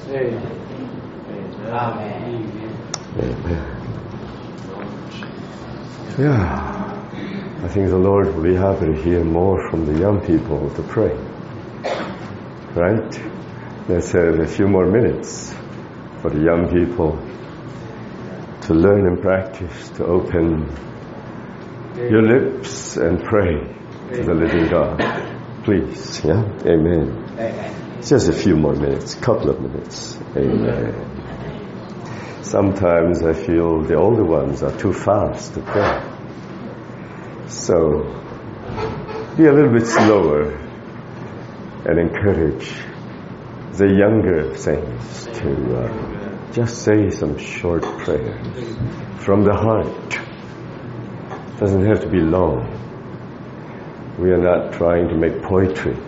Amen. Yeah, I think the Lord will be happy to hear more from the young people to pray. Right? Let's have a few more minutes for the young people to learn and practice, to open your lips and pray to the living God. Please, yeah? Amen. Just a few more minutes, couple of minutes. Amen. Sometimes I feel the older ones are too fast to pray. So, be a little bit slower and encourage the younger saints to just say some short prayers from the heart. Doesn't have to be long. We are not trying to make poetry.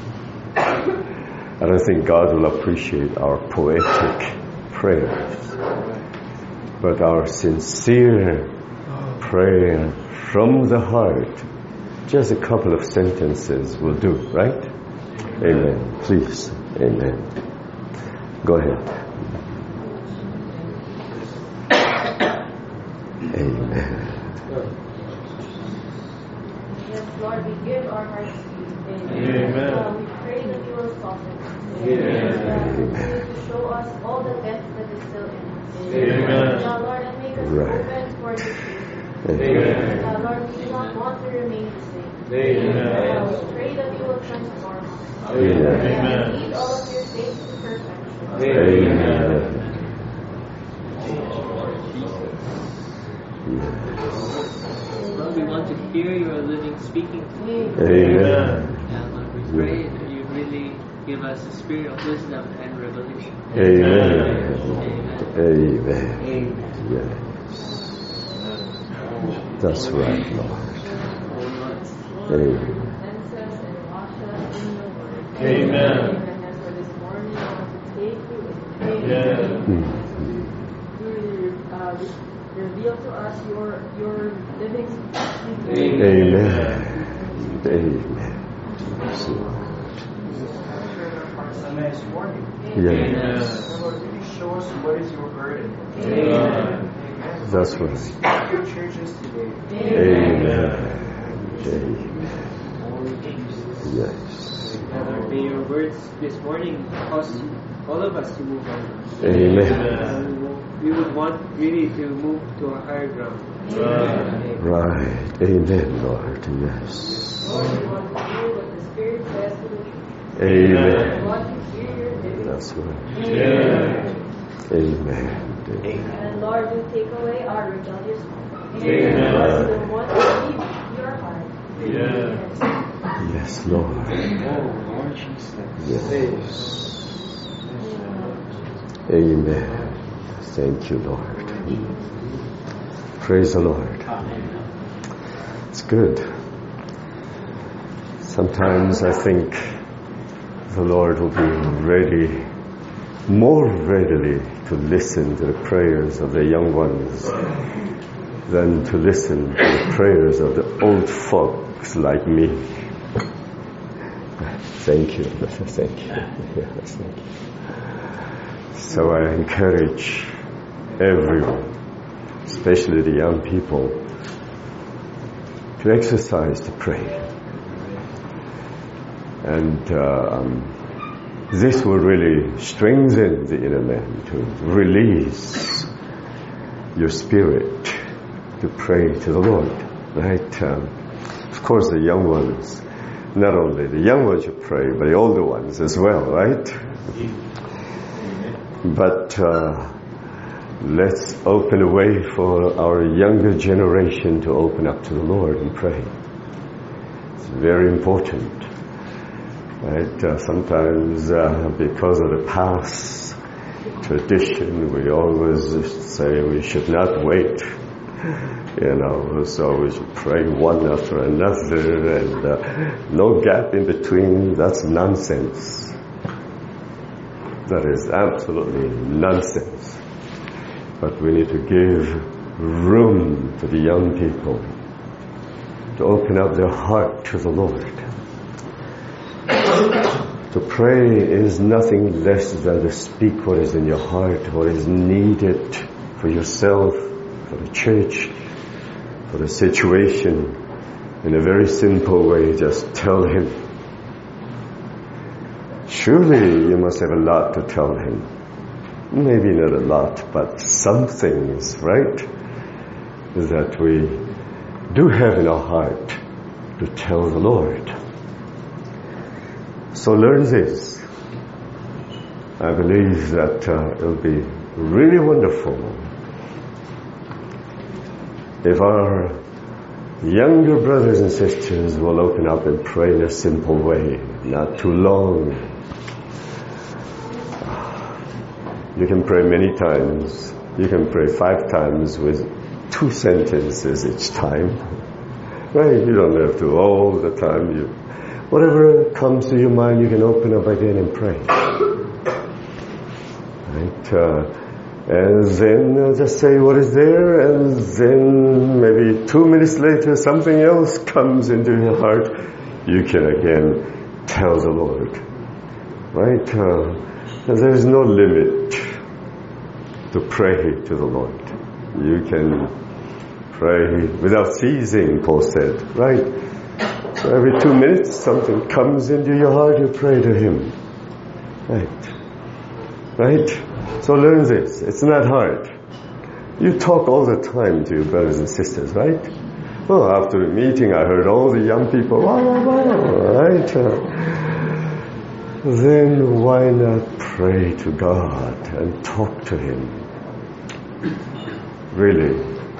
I don't think God will appreciate our poetic prayers, but our sincere prayer from the heart. Just a couple of sentences will do, right? Amen. Please. Amen. Go ahead. Amen. Yes, Lord, we give our hearts to you. Amen. We pray that you will soften us. Amen. We pray to show us all the best that is still in us. Amen. Lord, and make us open for the truth. Amen. Lord, we do not want to remain the same. Amen. We pray that you will transform us. Amen. Lead all of your saints to perfection. Amen. Lord, we want to hear your living speaking. Amen. And Lord, we pray that you really give us a spirit of wisdom and revelation. Amen. Amen. Amen. Yes. That's right, Lord. Amen. Amen. And for this morning, I want to take you in Yes. reveal to us your living Amen. Amen. Yes, Lord. Nice morning. Yes. Lord, can you show us what is your burden? Amen. That's right. Your churches today. Amen. Amen. Yes. And Lord, may your words this morning cause all of us to move on. Amen. We would want really to move to a higher ground. Right. Amen, Lord. Yes. Lord, we want to hear what the Spirit says to the church. Amen. We want to hear your living. That's right. Yes. Amen. Amen. And Lord, you take away our rebellious heart. Amen. Lord, we want to leave your heart. Yes. Yes, Lord. Oh, Lord Jesus. Yes. Amen. Thank you, Lord. Praise the Lord. It's good. Sometimes I think the Lord will be ready, more readily to listen to the prayers of the young ones than to listen to the prayers of the old folks like me. Thank you. Thank you. Yes, thank you. So I encourage everyone, especially the young people, to exercise to pray. And this will really strengthen the inner man to release your spirit to pray to the Lord, right? Of course, the young ones, not only the young ones should pray, but the older ones as well, right? But let's open a way for our younger generation to open up to the Lord and pray. It's very important. Right? Sometimes because of the past tradition, we always say we should not wait. So we should pray one after another and no gap in between. That's nonsense. That is absolutely nonsense. But we need to give room to the young people to open up their heart to the Lord. To pray is nothing less than to speak what is in your heart, what is needed for yourself, for the church, for the situation. In a very simple way, just tell Him. Surely you must have a lot to tell Him. Maybe not a lot, but some things, right? That we do have in our heart to tell the Lord. So learn this. I believe that it will be really wonderful if our younger brothers and sisters will open up and pray in a simple way, not too long. You can pray many times. You can pray 5 times with 2 sentences each time. Right? You don't have to all the time. Whatever comes to your mind, you can open up again and pray. Right? And then just say what is there, and then maybe 2 minutes later something else comes into your heart. You can again tell the Lord. Right? There is no limit to pray to the Lord. You can pray without ceasing, Paul said. Right? So every 2 minutes something comes into your heart, you pray to Him. Right? Right? So learn this. It's not hard. You talk all the time to your brothers and sisters, right? Oh, after a meeting I heard all the young people, right? Then why not pray to God and talk to Him? Really.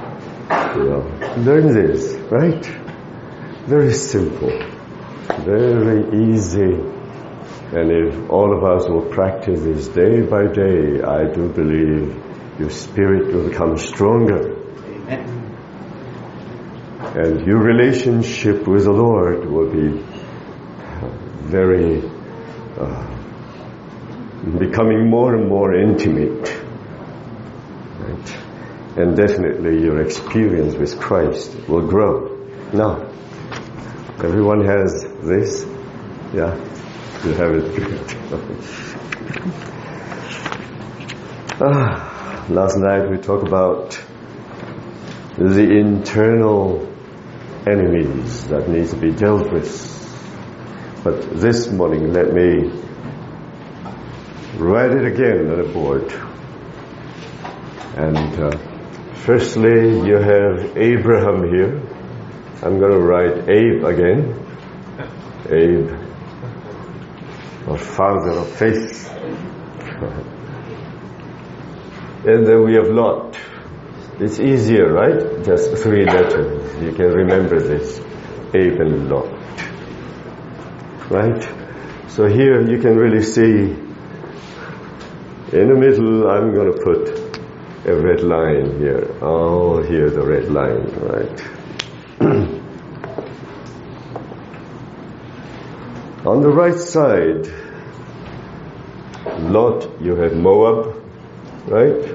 Learn this, right? Very simple. Very easy. And if all of us will practice this day by day, I do believe your spirit will become stronger. Amen. And your relationship with the Lord will be very, becoming more and more intimate. Right? And definitely your experience with Christ will grow. Now, everyone has this? Yeah? You have it. Last night we talked about the internal enemies that need to be dealt with. But this morning let me write it again on a board. And firstly you have Abraham here. I'm going to write Abe again. Abe. Our father of faith. And then we have Lot. It's easier, right? Just 3 letters. You can remember this. Abe and Lot. Right? So here you can really see, in the middle I'm going to put a red line here. Oh, here the red line, right? On the right side, Lot, you have Moab, right?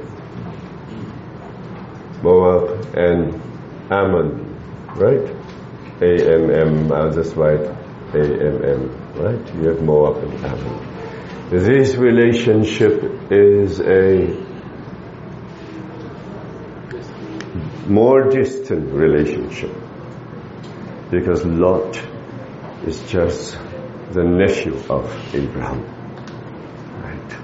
Moab and Ammon, right? A-M-M, I'll just write A-M-M, right? You have Moab and Ammon. This relationship is a more distant relationship because Lot is just the nephew of Abraham. Right?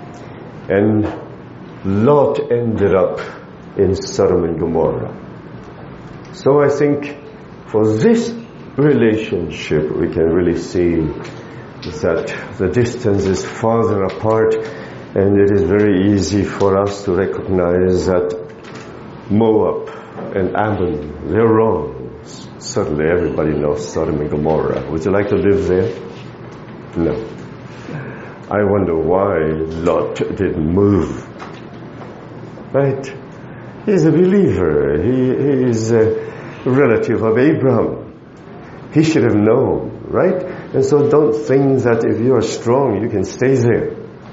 And Lot ended up in Sodom and Gomorrah. So I think for this relationship we can really see that the distance is farther apart, and it is very easy for us to recognize that Moab and Ammon, they're wrong. Certainly everybody knows Sodom and Gomorrah. Would you like to live there? No. I wonder why Lot didn't move. Right? He's a believer. He is a relative of Abraham. He should have known, right? And so don't think that if you are strong, you can stay there.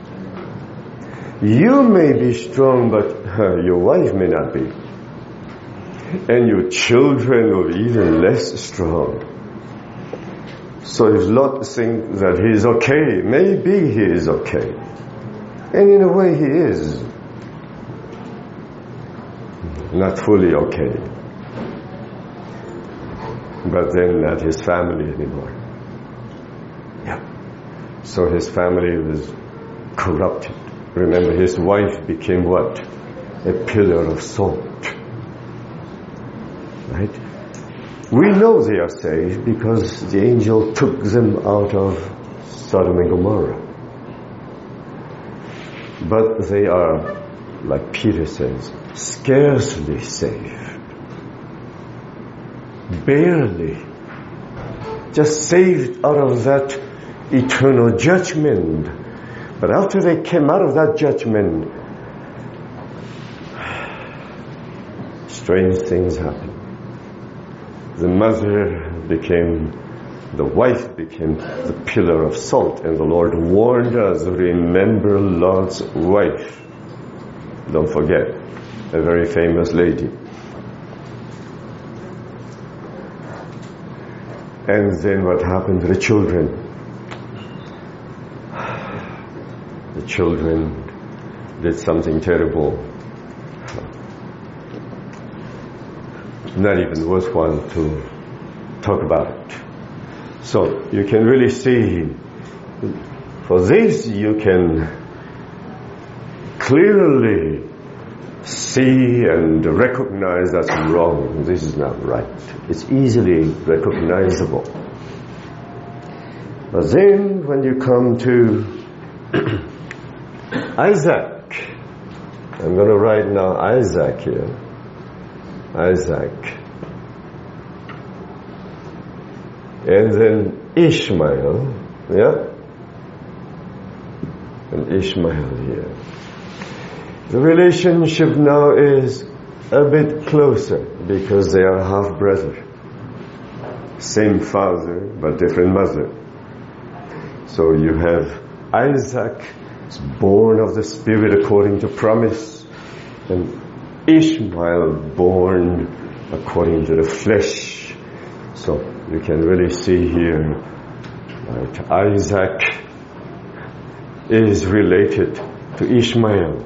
You may be strong, but your wife may not be. And your children will be even less strong. So if Lot thinks that he is okay, maybe he is okay. And in a way he is. Not fully okay. But then not his family anymore. Yeah. So his family was corrupted. Remember, his wife became what? A pillar of salt. Right? We know they are saved because the angel took them out of Sodom and Gomorrah. But they are, like Peter says, scarcely saved. Barely. Just saved out of that eternal judgment. But after they came out of that judgment, strange things happened. The wife became the pillar of salt, and the Lord warned us, remember Lot's wife. Don't forget, a very famous lady. And then what happened to the children? The children did something terrible. Not even worthwhile to talk about it. So you can really see, for this you can clearly see and recognize that's wrong. This is not right. It's easily recognizable. But then when you come to Isaac, I'm going to write now Isaac here. Isaac. And then Ishmael, yeah? And Ishmael here. The relationship now is a bit closer because they are half-brother. Same father, but different mother. So you have Isaac, is born of the Spirit according to promise, and Ishmael born according to the flesh. So you can really see here, right, Isaac is related to Ishmael.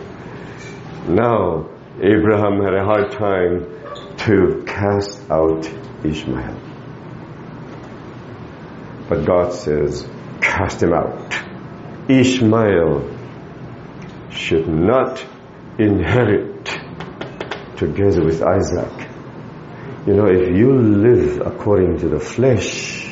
Now, Abraham had a hard time to cast out Ishmael. But God says, cast him out. Ishmael should not inherit together with Isaac. You know, if you live according to the flesh,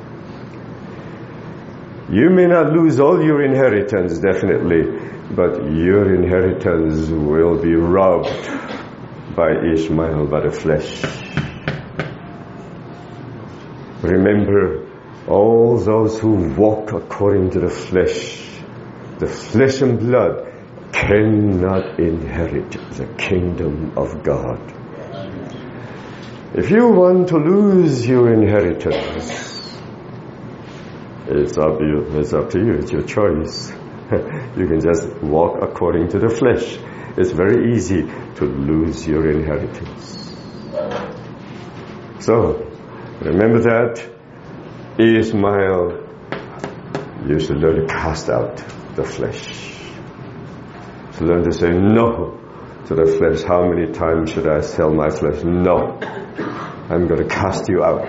you may not lose all your inheritance, definitely, but your inheritance will be robbed by Ishmael, by the flesh. Remember, all those who walk according to the flesh and blood, cannot inherit the kingdom of God. If you want to lose your inheritance, it's up to you. It's your choice. You can just walk according to the flesh. It's very easy to lose your inheritance. So, remember that Ishmael used to learn to cast out the flesh. To learn to say no to the flesh. How many times should I sell my flesh? No. I'm going to cast you out.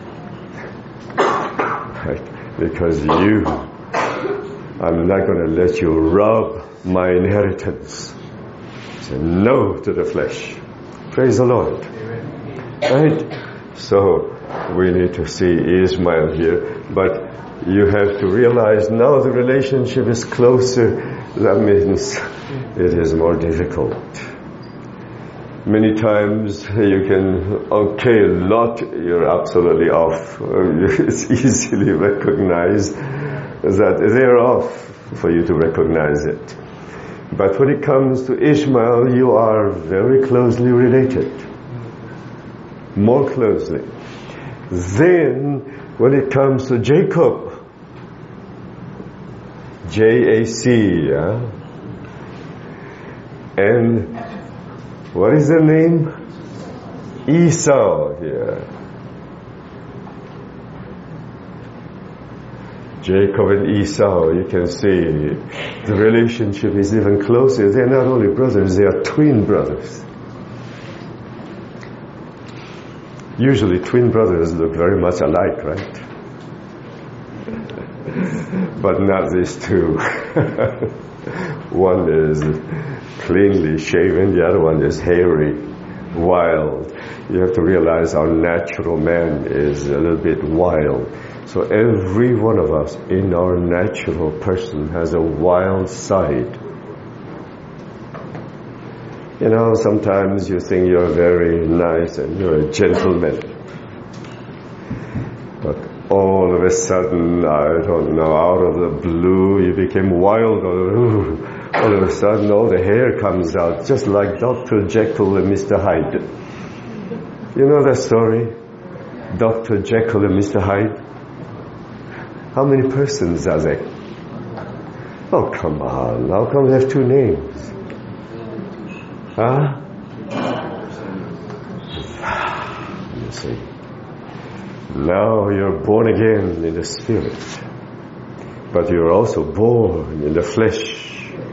Right? Because I'm not going to let you rob my inheritance. Say no to the flesh. Praise the Lord. Right? So, we need to see Ishmael here. But you have to realize now the relationship is closer. That means it is more difficult. Many times you can, Lot, you're absolutely off. It's easily recognized that they're off for you to recognize it. But when it comes to Ishmael, you are very closely related. More closely. Then, when it comes to Jacob, J-A-C, yeah? And what is the name? Esau here. Jacob and Esau, you can see the relationship is even closer. They're not only brothers, they are twin brothers. Usually twin brothers look very much alike, right? But not these two. One is cleanly shaven, the other one is hairy, wild. You have to realize our natural man is a little bit wild. So every one of us in our natural person has a wild side. You know, sometimes you think you're very nice and you're a gentleman. But all of a sudden, I don't know, out of the blue, you became wild. All of a sudden, all the hair comes out, just like Dr. Jekyll and Mr. Hyde. You know that story? Dr. Jekyll and Mr. Hyde? How many persons are there? Oh, come on. How come they have two names? Huh? You see. Now you're born again in the spirit. But you're also born in the flesh.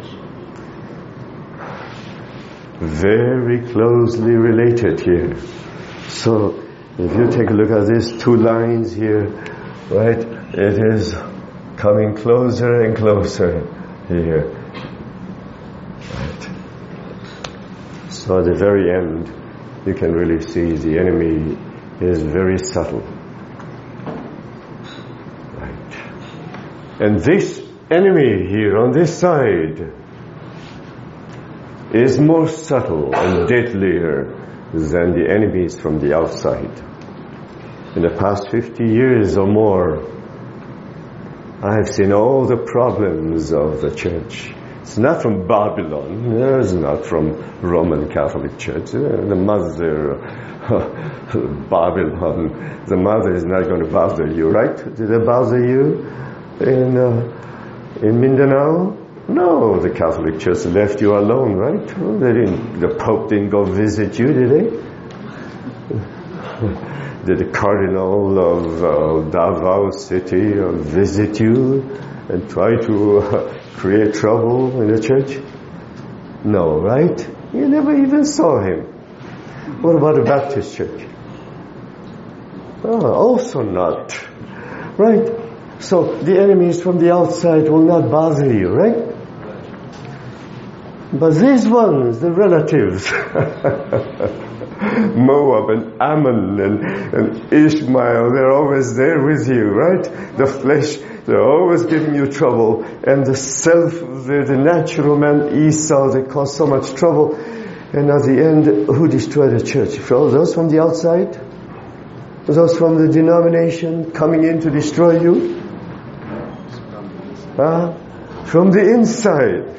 Very closely related here. So, if you take a look at these two lines here, right, it is coming closer and closer here. Right. So at the very end, you can really see the enemy is very subtle. Right. And this enemy here on this side is more subtle and deadlier than the enemies from the outside. In the past 50 years or more, I've seen all the problems of the church. It's not from Babylon. It's not from Roman Catholic Church. The mother, Babylon, the mother is not going to bother you, right? Did they bother you in Mindanao? No, the Catholic Church left you alone, right? The Pope didn't go visit you, did they? Did the Cardinal of Davao City visit you and try to create trouble in the church? No, right? You never even saw him. What about the Baptist church? Also not. Right? So the enemies from the outside will not bother you, right? But these ones, the relatives, Moab and Ammon and Ishmael, they're always there with you, right? The flesh, they're always giving you trouble. And the self, the natural man, Esau, they cause so much trouble. And at the end, who destroyed the church? Those from the outside? Those from the denomination coming in to destroy you? From the inside.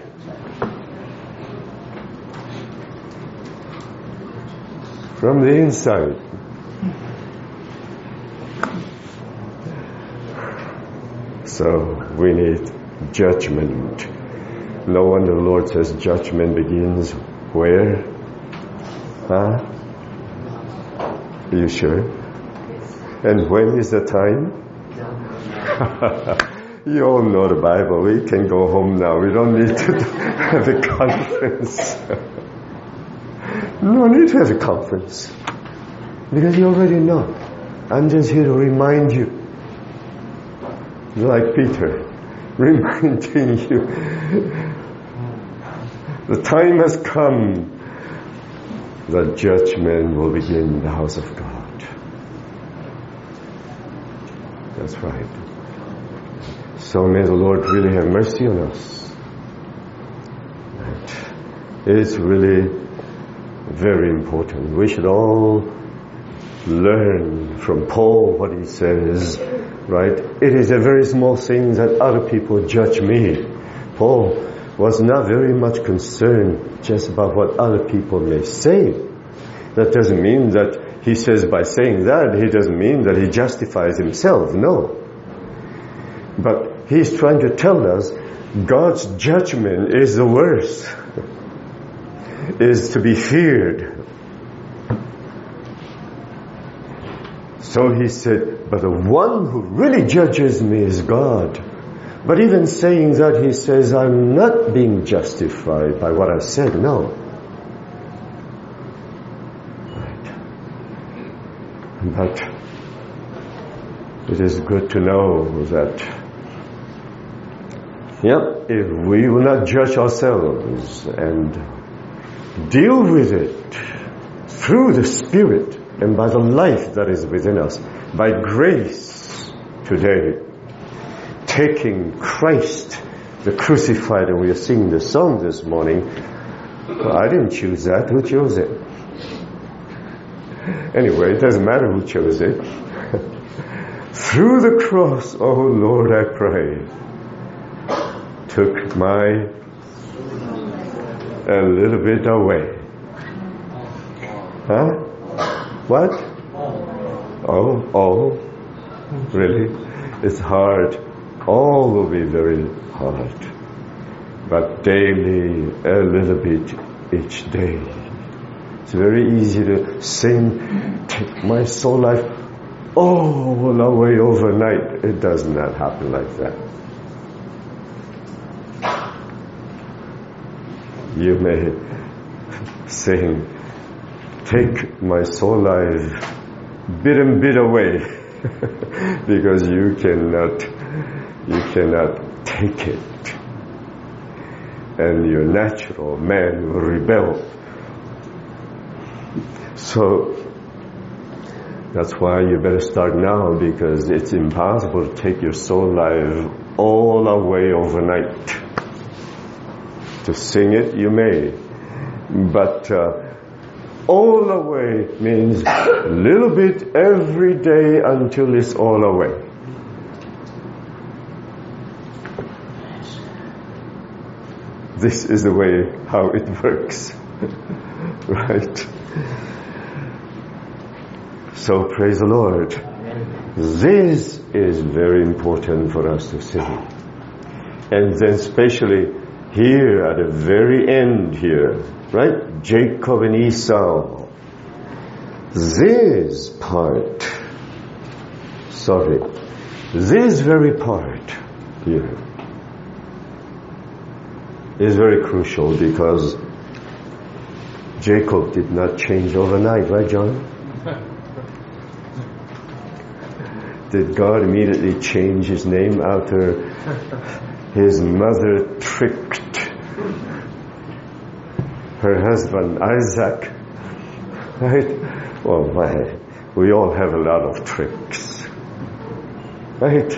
From the inside. So we need judgment. No wonder the Lord says judgment begins where? Are you sure? And when is the time? You all know the Bible. We can go home now. We don't need to have a conference. No need to have a conference. Because you already know. I'm just here to remind you. Like Peter, reminding you. The time has come that judgment will begin in the house of God. That's right. So may the Lord really have mercy on us. It's really very important. We should all learn from Paul what he says, right? It is a very small thing that other people judge me. Paul was not very much concerned just about what other people may say. That doesn't mean that he says by saying that, he doesn't mean that he justifies himself. No. But he's trying to tell us God's judgment is the worst. Is to be feared. So he said, but the one who really judges me is God. But even saying that, he says, I'm not being justified by what I said. No. Right. But it is good to know that, if we will not judge ourselves and deal with it through the Spirit and by the life that is within us, by grace today, taking Christ, the crucified, and we are singing the song this morning. Well, I didn't choose that. Who chose it? Anyway, it doesn't matter who chose it. Through the cross, oh Lord, I pray, took my a little bit away. Huh? What? Oh, really? It's hard. All will be very hard. But daily, a little bit each day. It's very easy to sing, take my soul life all away overnight. It does not happen like that. You may sing, take my soul life bit and bit away, because you cannot take it, and your natural man will rebel. So that's why you better start now, because it's impossible to take your soul life all away overnight. To sing it, you may, but all away means little bit every day until it's all away. This is the way how it works. Right? So praise the Lord. This is very important for us to see. And then especially here at the very end here, right? Jacob and Esau. This very part here is very crucial, because Jacob did not change overnight, right, John? Did God immediately change his name after his mother tricked her husband Isaac? Right? Well, we all have a lot of tricks. Right?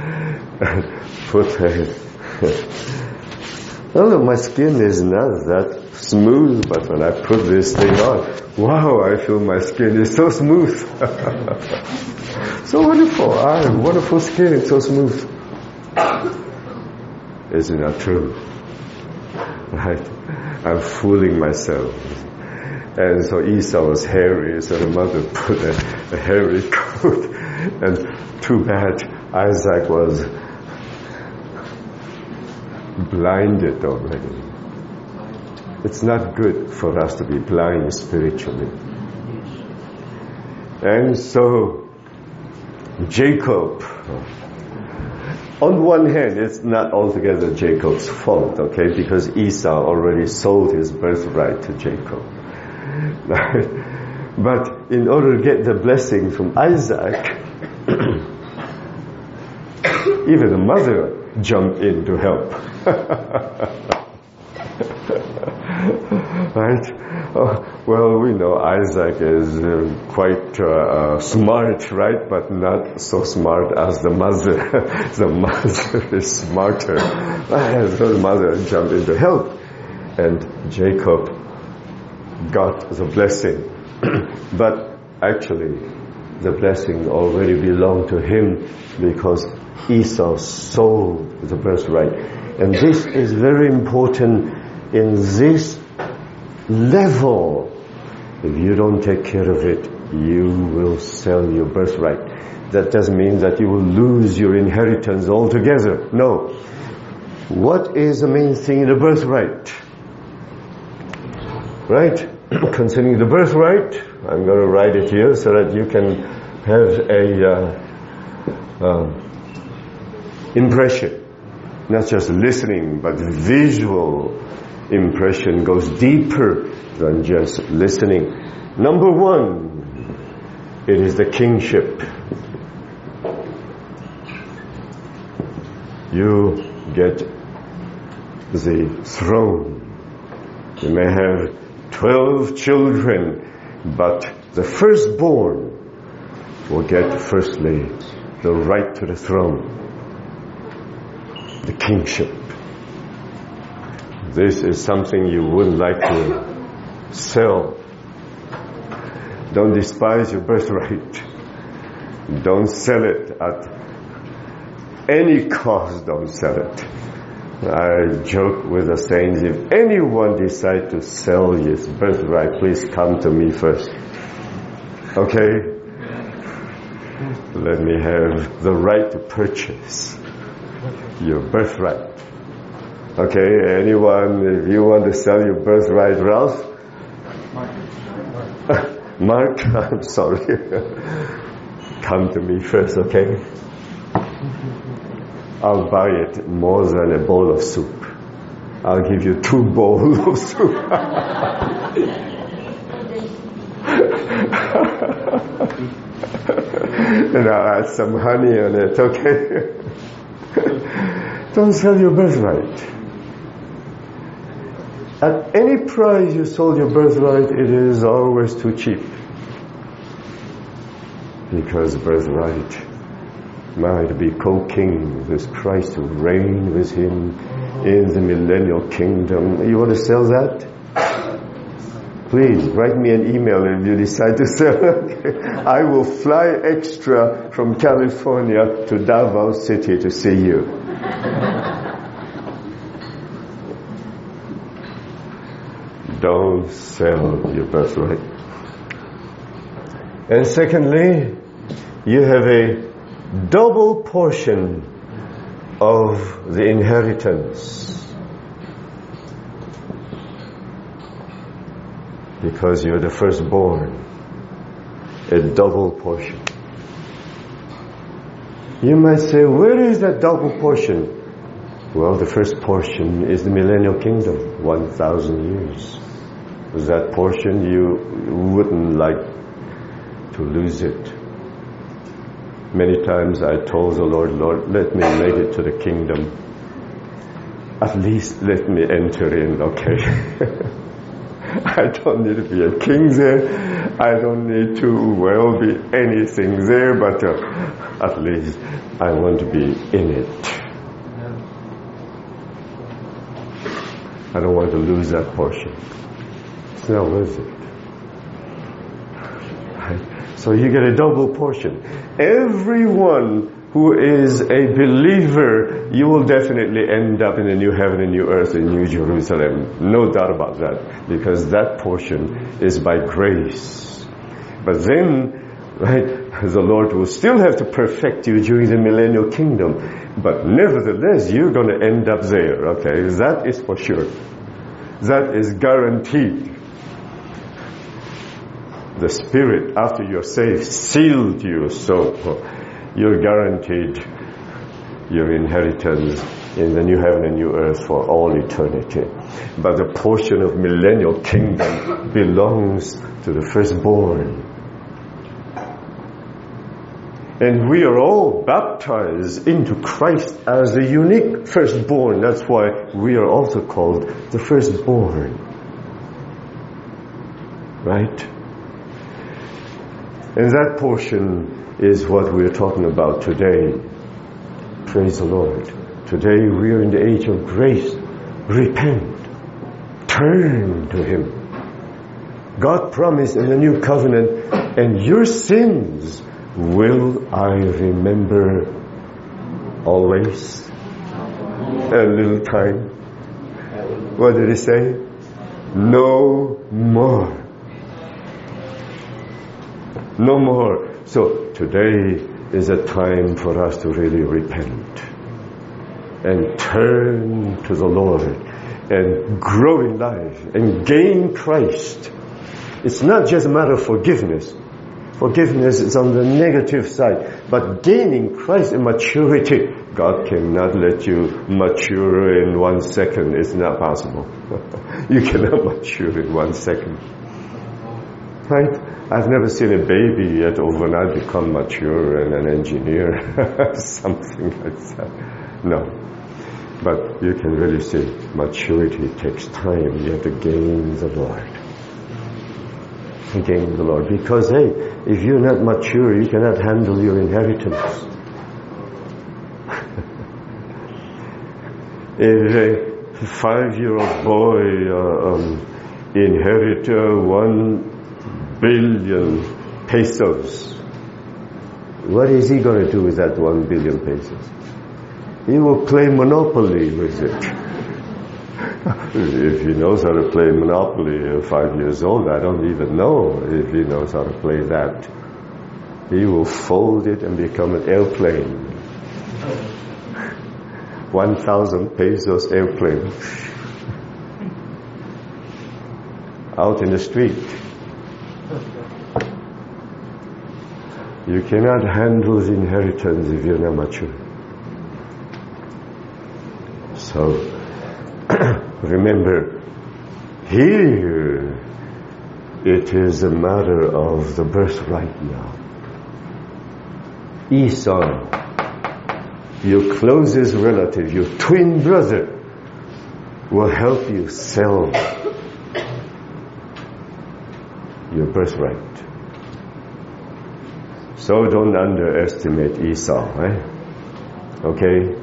Well, my skin is not that smooth, but when I put this thing on, wow, I feel my skin is so smooth. So wonderful. I have wonderful skin, it's so smooth. Isn't that true? Right? I'm fooling myself. And so Esau was hairy, so the mother put a hairy coat. And too bad Isaac was blinded already. It's not good for us to be blind spiritually. And so Jacob, on one hand, it's not altogether Jacob's fault, okay, because Esau already sold his birthright to Jacob. But in order to get the blessing from Isaac, even the mother jumped in to help. Right? Well, we know Isaac is quite smart, right? But not so smart as the mother. The mother is smarter. So the mother jumped in to help. And Jacob got the blessing. But actually, the blessing already belonged to him, because Esau sold the birthright. And this is very important in this level. If you don't take care of it, you will sell your birthright. That doesn't mean that you will lose your inheritance altogether. No. What is the main thing in the birthright? Right? Concerning the birthright, I'm going to write it here so that you can have a impression. Not just listening, but visual impression goes deeper than just listening. Number one, it is the kingship. You get the throne. You may have 12 children, but the firstborn will get firstly the right to the throne. The kingship. This is something you wouldn't like to sell. Don't despise your birthright. Don't sell it at any cost. Don't sell it. I joke with the saints, if anyone decides to sell his birthright, please come to me first. Okay? Let me have the right to purchase your birthright. Okay, anyone, if you want to sell your birthright, Ralph? Mark, I'm sorry. Come to me first, okay? I'll buy it more than a bowl of soup. I'll give you 2 bowls of soup. And I'll add some honey on it, okay? Don't sell your birthright. At any price you sold your birthright, it is always too cheap. Because birthright might be co-king with Christ, to reign with Him in the millennial kingdom. You want to sell that? Please write me an email if you decide to sell it. I will fly extra from California to Davao City to see you. Don't sell your birthright. And secondly, you have a double portion of the inheritance. Because you're the firstborn. A double portion. You might say, where is that double portion? Well, the first portion is the millennial kingdom, 1,000 years. That portion, you wouldn't like to lose it. Many times I told the Lord, Lord, let me make it to the kingdom. At least let me enter in, okay? I don't need to be a king there. I don't need to, well, be anything there, but at least I want to be in it. I don't want to lose that portion. It's not worth it. Right? So you get a double portion. Everyone who is a believer, you will definitely end up in a new heaven and new earth in New Jerusalem. No doubt about that. Because that portion is by grace. But then, right, the Lord will still have to perfect you during the millennial kingdom. But nevertheless, you're going to end up there, okay? That is for sure. That is guaranteed. The Spirit, after you're saved, sealed you, so you're guaranteed your inheritance in the new heaven and new earth for all eternity. But the portion of millennial kingdom belongs to the firstborn. And we are all baptized into Christ as the unique firstborn. That's why we are also called the firstborn. Right? And that portion is what we're talking about today. Praise the Lord. Today we are in the age of grace. Repent. Turn to Him. God promised in the new covenant, and your sins will I remember always. A little time. What did He say? No more. No more. So today is a time for us to really repent and turn to the Lord and grow in life and gain Christ. It's not just a matter of forgiveness, Forgiveness is on the negative side. But gaining Christ in maturity, God cannot let you mature in 1 second. It's not possible. You cannot mature in 1 second. Right? I've never seen a baby yet overnight become mature and an engineer. Something like that. No. But you can really see maturity takes time. You have to gain the Lord. Gain the Lord. Because, hey, if you're not mature, you cannot handle your inheritance. If a 5-year-old boy inherit 1 billion pesos, what is he going to do with that 1 billion pesos? He will play Monopoly with it. If he knows how to play Monopoly at 5 years old, I don't even know if he knows how to play that. He will fold it and become an airplane. 1,000 pesos airplane. Out in the street. You cannot handle the inheritance if you're not mature. So, remember, here it is a matter of the birthright now. Esau, your closest relative, your twin brother, will help you sell your birthright. So don't underestimate Esau, eh? Okay?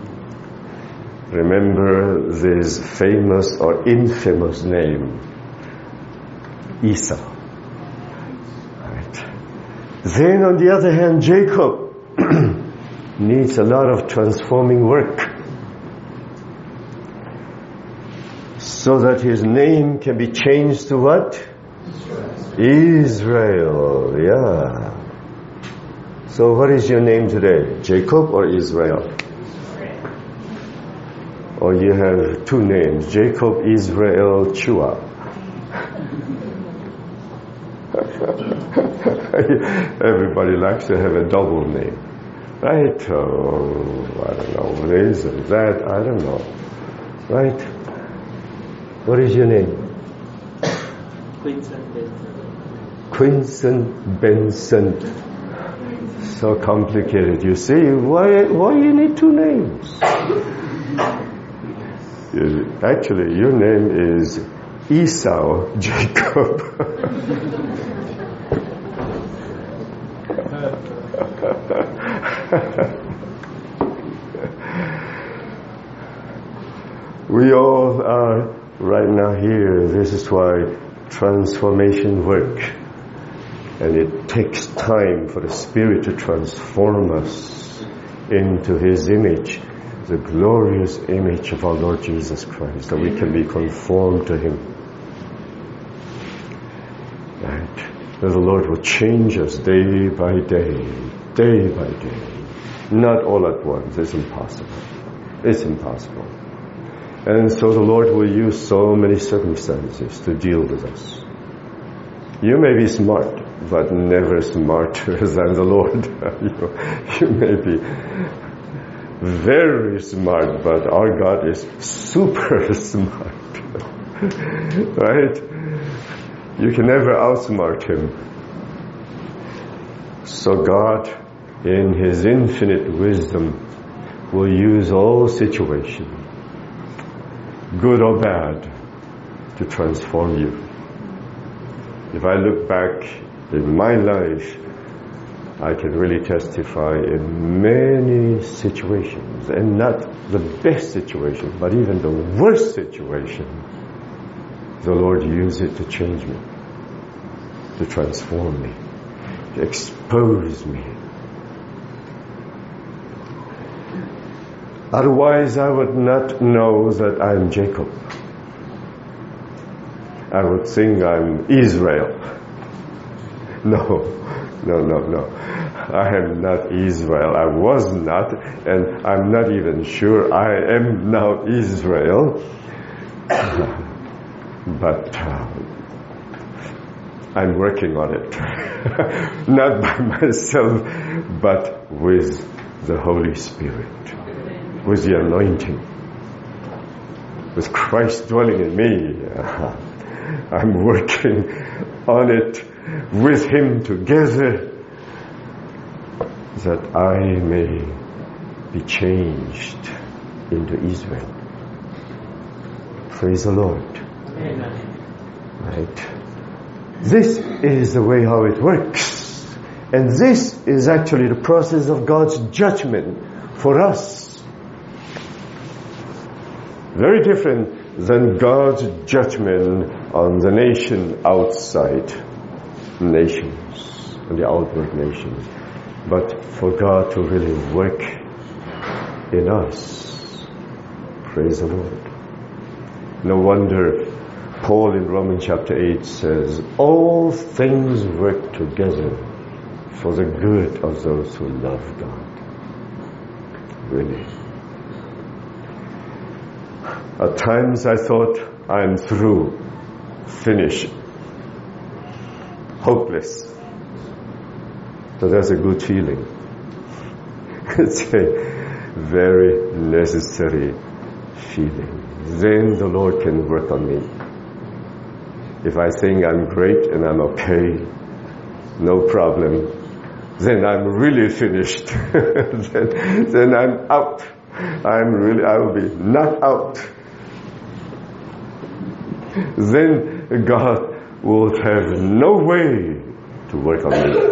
Remember this famous or infamous name, Esau. Right. Then on the other hand, Jacob needs a lot of transforming work so that his name can be changed to what? Israel. Yeah. So what is your name today? Jacob or Israel? Or you have 2 names, Jacob, Israel, Chua. Everybody likes to have a double name. Right? Oh, I don't know, this and that, I don't know. Right? What is your name? Quinson Benson. Quinson Benson. So complicated. You see, why you need 2 names? Actually, your name is Esau Jacob. We all are right now here. This is why transformation work. And it takes time for the Spirit to transform us into His image, the glorious image of our Lord Jesus Christ, that we can be conformed to Him. Right? That the Lord will change us day by day, day by day. Not all at once. It's impossible. It's impossible. And so the Lord will use so many circumstances to deal with us. You may be smart, but never smarter than the Lord. You may be very smart, but our God is super smart. Right? You can never outsmart Him. So God, in His infinite wisdom, will use all situations, good or bad, to transform you. If I look back in my life, I can really testify in many situations, and not the best situation, but even the worst situation, the Lord used it to change me, to transform me, to expose me. Otherwise, I would not know that I'm Jacob. I would think I'm Israel. No. I am not Israel. I was not, and I'm not even sure I am now Israel. But I'm working on it. Not by myself, but with the Holy Spirit, with the anointing, with Christ dwelling in me. I'm working on it with Him together, that I may be changed into Israel. Praise the Lord. Amen. Right? This is the way how it works. And this is actually the process of God's judgment for us. Very different than God's judgment on the nation outside nations, and the outward nations. But for God to really work in us. Praise the Lord. No wonder Paul in Romans chapter 8 says, all things work together for the good of those who love God. Really. At times I thought, I'm through, finished, hopeless. So that's a good feeling. It's a very necessary feeling. Then the Lord can work on me. If I think I'm great and I'm okay, no problem, then I'm really finished. then I'm out. I will be knocked out. Then God will have no way to work on me.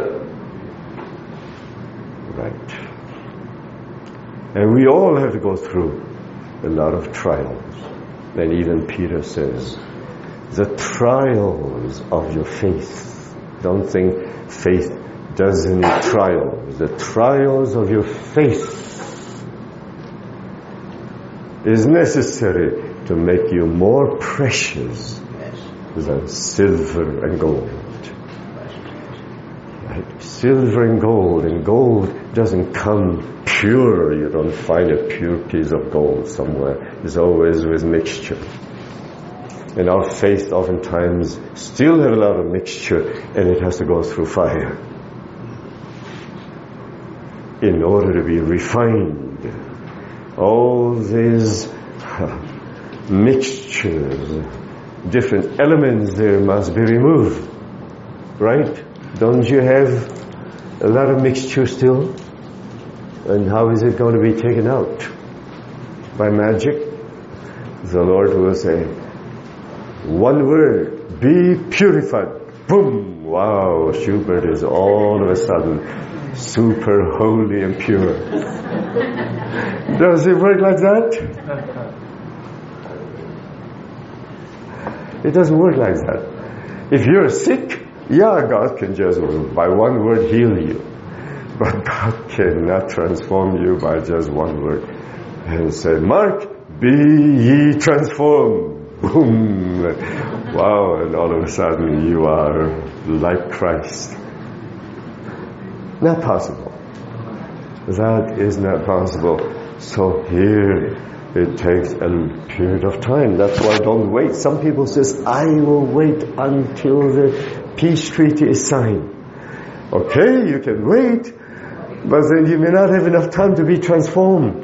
Right. And we all have to go through a lot of trials. And even Peter says, the trials of your faith. Don't think faith doesn't need trials. The trials of your faith is necessary to make you more precious than silver and gold. Right? Silver and gold doesn't come pure. You don't find a pure piece of gold somewhere. It's always with mixture. And our faith oftentimes still have a lot of mixture, and it has to go through fire in order to be refined. All these mixtures, different elements there must be removed. Right? Don't you have a lot of mixture still? And how is it going to be taken out? By magic? The Lord will say, one word, be purified. Boom! Wow, Schubert is all of a sudden super holy and pure. Does it work like that? It doesn't work like that. If you're sick, yeah, God can just by one word heal you. But God cannot transform you by just one word. And say, Mark, be ye transformed. Boom! Wow, and all of a sudden you are like Christ. Not possible. That is not possible. So here it takes a period of time. That's why don't wait. Some people says, I will wait until the peace treaty is signed. Okay, you can wait, but then you may not have enough time to be transformed.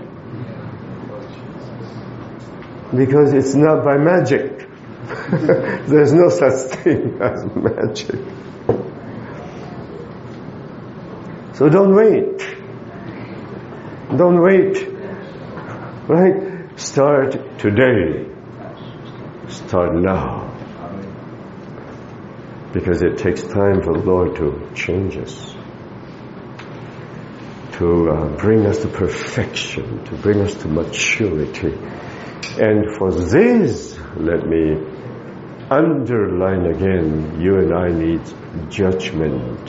Because it's not by magic. There's no such thing as magic. So don't wait. Don't wait. Right? Start today. Start now. Because it takes time for the Lord to change us. To bring us to perfection. To bring us to maturity. And for this, let me underline again, you and I need judgment.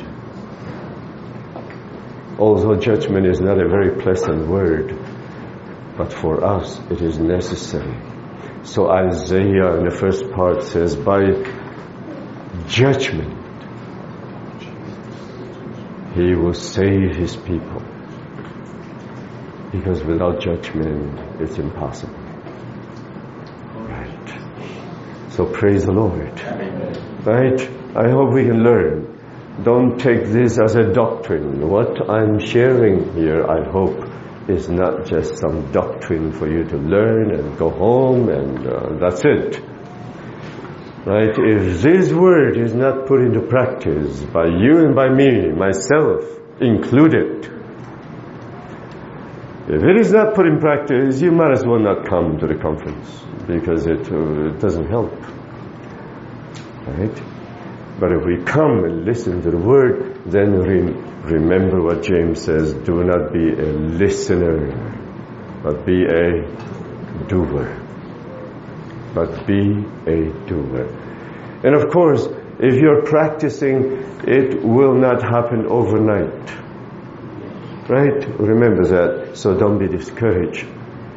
Although judgment is not a very pleasant word, but for us it is necessary. So Isaiah in the first part says, by judgment He will save His people. Because without judgment it's impossible. So praise the Lord. Right? I hope we can learn. Don't take this as a doctrine. What I'm sharing here, I hope, is not just some doctrine for you to learn and go home and that's it. Right? If this word is not put into practice by you and by me, myself included, if it is not put in practice, you might as well not come to the conference because it doesn't help. Right? But if we come and listen to the word, then remember what James says, do not be a listener, but be a doer. But be a doer. And of course, if you're practicing, it will not happen overnight. Right? Remember that. So don't be discouraged.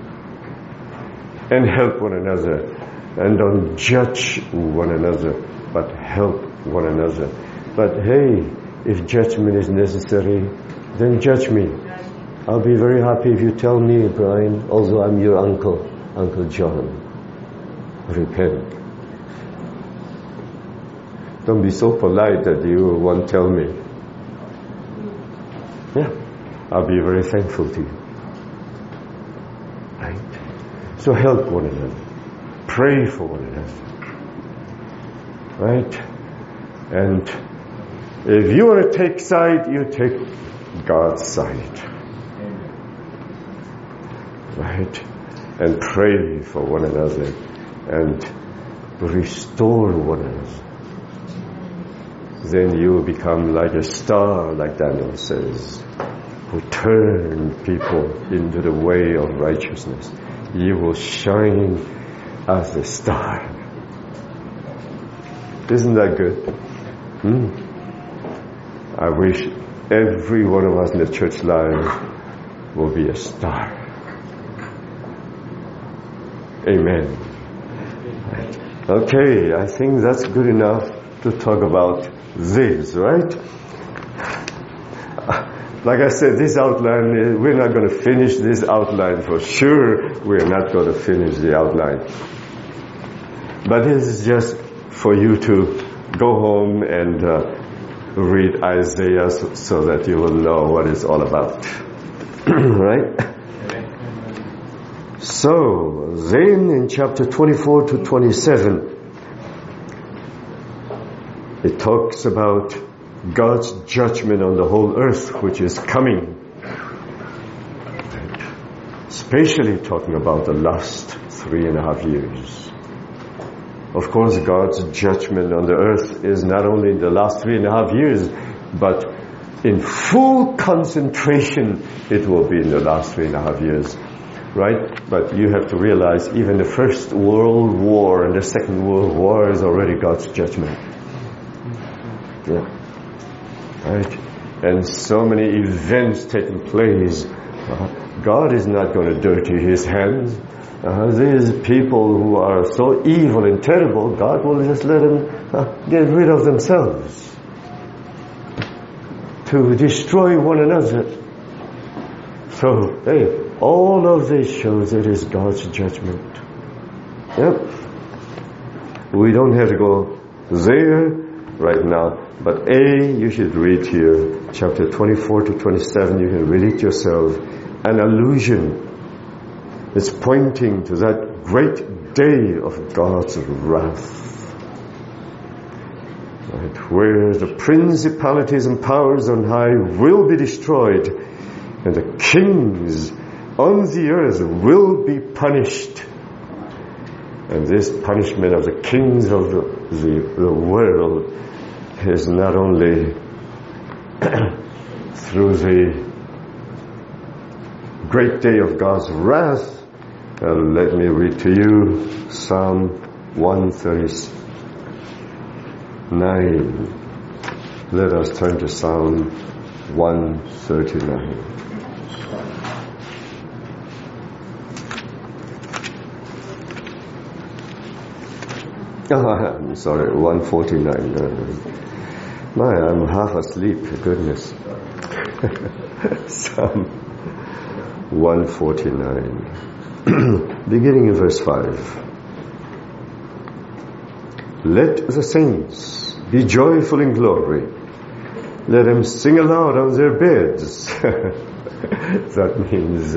And help one another. And don't judge one another, but help one another. But hey, if judgment is necessary, then judge me. I'll be very happy if you tell me, Brian, although I'm your uncle, Uncle John. Repent. Don't be so polite that you won't tell me. Yeah, I'll be very thankful to you. Right? So help one another. Pray for one another. Right? And if you want to take side, you take God's side. Right? And pray for one another. And restore one another. Then you will become like a star, like Daniel says, who turn people into the way of righteousness. You will shine as a star. Isn't that good? I wish every one of us in the church life will be a star. Amen. Okay, I think that's good enough to talk about this, right? Like I said, this outline, we're not going to finish this outline for sure. We're not going to finish the outline. But this is just for you to go home and read Isaiah so that you will know what it's all about. Right? So, then in chapter 24 to 27, it talks about God's judgment on the whole earth, which is coming. Especially talking about the last 3.5 years. Of course, God's judgment on the earth is not only in the last 3.5 years, but in full concentration, it will be in the last 3.5 years. Right? But you have to realize even the First World War and the Second World War is already God's judgment. Yeah. Right? And so many events taking place. God is not going to dirty His hands. These people who are so evil and terrible, God will just let them get rid of themselves to destroy one another. So, hey, all of this shows it is God's judgment. Yep. We don't have to go there right now. But you should read here, chapter 24 to 27, you can read it yourself. An allusion. It's pointing to that great day of God's wrath. Right, where the principalities and powers on high will be destroyed, and the kings on the earth will be punished. And this punishment of the kings of the world is not only through the great day of God's wrath. Let me read to you Psalm 139. Let us turn to Psalm 139. I'm sorry, 149. I'm half asleep, goodness. Psalm 149, beginning in verse 5. Let the saints be joyful in glory. Let them sing aloud on their beds. That means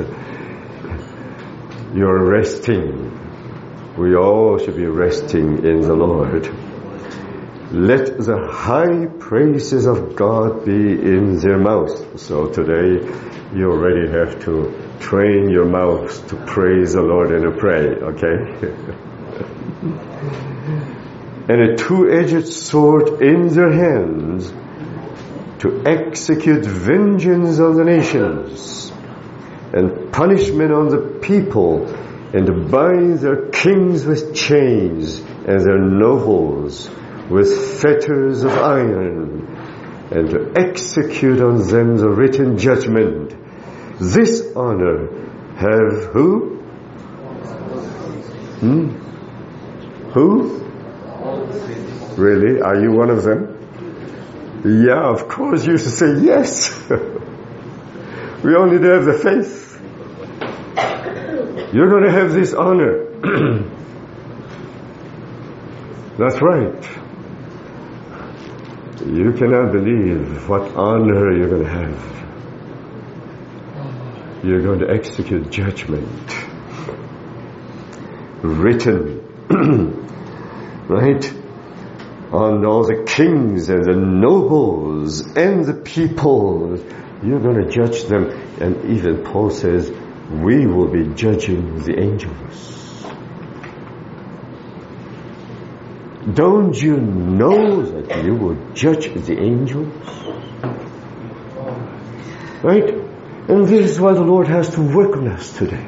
you're resting. We all should be resting in the Lord. Let the high praises of God be in their mouth. So today you already have to train your mouth to praise the Lord and to pray, okay? And a two-edged sword in their hands to execute vengeance on the nations and punishment on the people, and to bind their kings with chains and their nobles with fetters of iron, and to execute on them the written judgment. This honor have who? Who? Really? Are you one of them? Yeah, of course you should say yes. We only need to have the faith. You're going to have this honor. That's right. You cannot believe what honor you're going to have. You're going to execute judgment. Written. Right? On all the kings and the nobles and the people. You're going to judge them. And even Paul says, we will be judging the angels. Don't you know that you will judge the angels? Right? And this is why the Lord has to work on us today.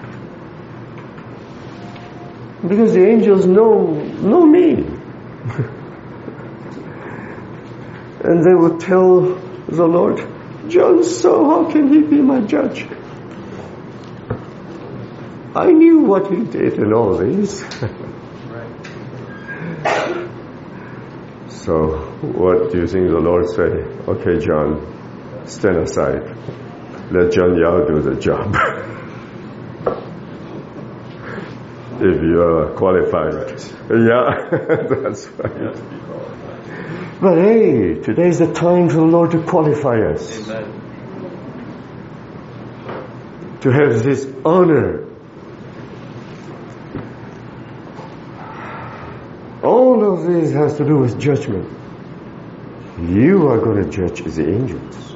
Because the angels know me. And they will tell the Lord, John, so how can he be my judge? I knew what he did in all these. So, what do you think the Lord say? Okay, John, stand aside. Let John Yao do the job. If you are qualified. Yeah, that's right. But hey, today's the time for the Lord to qualify us. Amen. To have this honor. All of this has to do with judgment. You are going to judge the angels.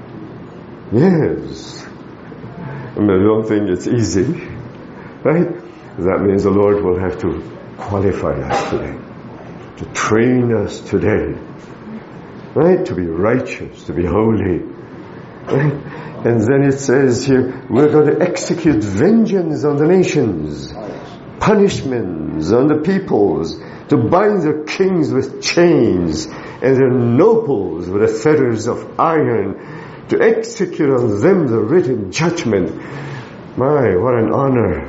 Yes. I don't think it's easy. Right? That means the Lord will have to qualify us today. To train us today. Right? To be righteous, to be holy. Right? And then it says here, we're going to execute vengeance on the nations. Punishments on the peoples. To bind their kings with chains and their nobles with the fetters of iron, to execute on them the written judgment. My, what an honor.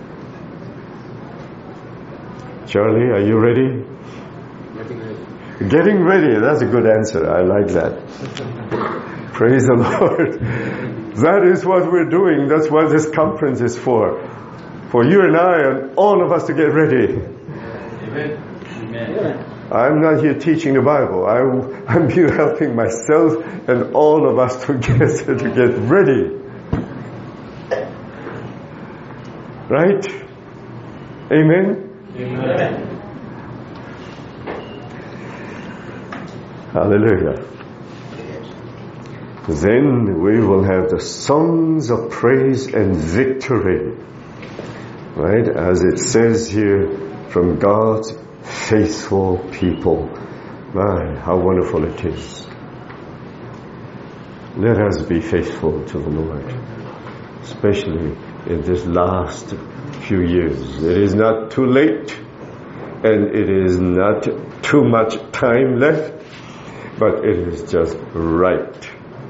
Charlie, are you ready? Getting ready, that's a good answer. I like that. Praise the Lord. That is what we're doing. That's what this conference is for. For you and I and all of us to get ready. Amen. I'm not here teaching the Bible. I'm here helping myself and all of us together to get ready. Right? Amen? Amen. Hallelujah. Then we will have the songs of praise and victory. Right? As it says here, from God's faithful people. My, how wonderful it is. Let us be faithful to the Lord, especially in this last few years. It is not too late, and it is not too much time left, but it is just right.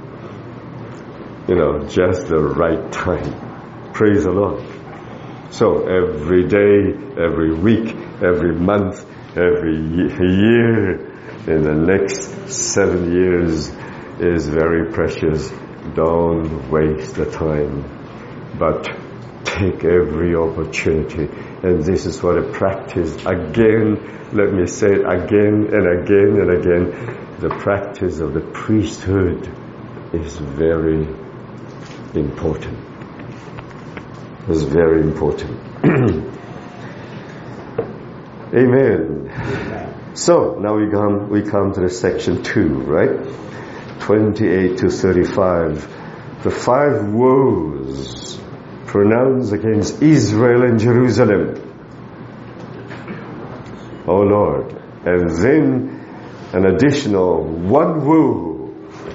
Just the right time. Praise the Lord. So every day, every week, every month, every year, in the next 7 years is very precious. Don't waste the time, but take every opportunity And this is what I practice again. Let me say it again and again and again. The practice of the priesthood is very important. It's very important. Amen. So now we come to the section 2, right? 28 to 35. The 5 woes pronounced against Israel and Jerusalem. Oh Lord. And then an additional 1 woe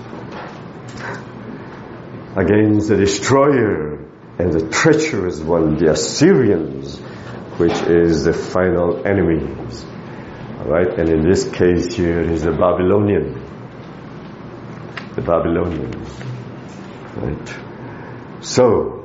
against the destroyer and the treacherous one, the Assyrians, which is the final enemies. Alright, and in this case here is the Babylonian. The Babylonians. Right. So,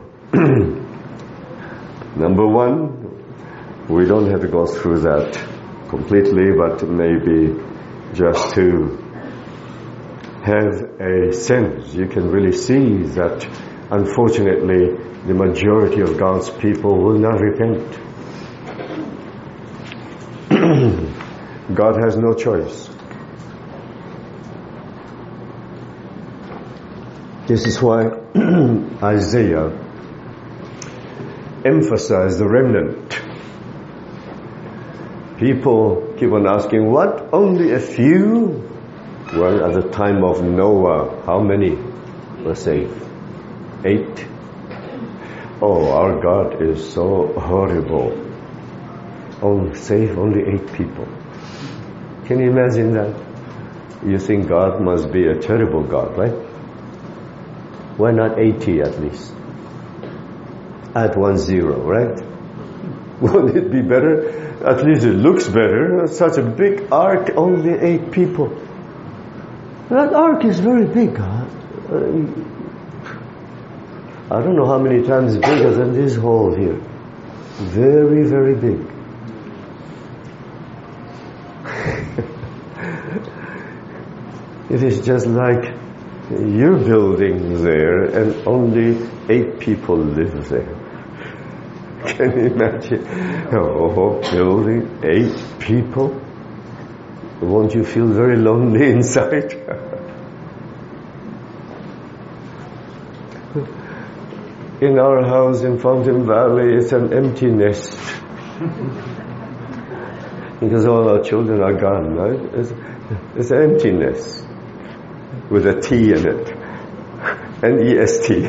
number 1, we don't have to go through that completely, but maybe just to have a sense. You can really see that unfortunately the majority of God's people will not repent. God has no choice. This is why Isaiah emphasized the remnant. People keep on asking, what? Only a few? Well, at the time of Noah, how many were saved? 8? Oh, our God is so horrible. Save only 8 people. Can you imagine that? You think God must be a terrible God, right? Why not 80 at least? Add 10, right? Won't it be better? At least it looks better. Such a big ark, only 8 people. That ark is very big. I don't know how many times bigger than this hall here. Very, very big. It is just like you're building there and only 8 people live there. Can you imagine? Oh, building 8 people? Won't you feel very lonely inside? In our house in Fountain Valley, it's an empty nest. Because all our children are gone, right? It's an empty nest. With a T in it. N-E-S-T.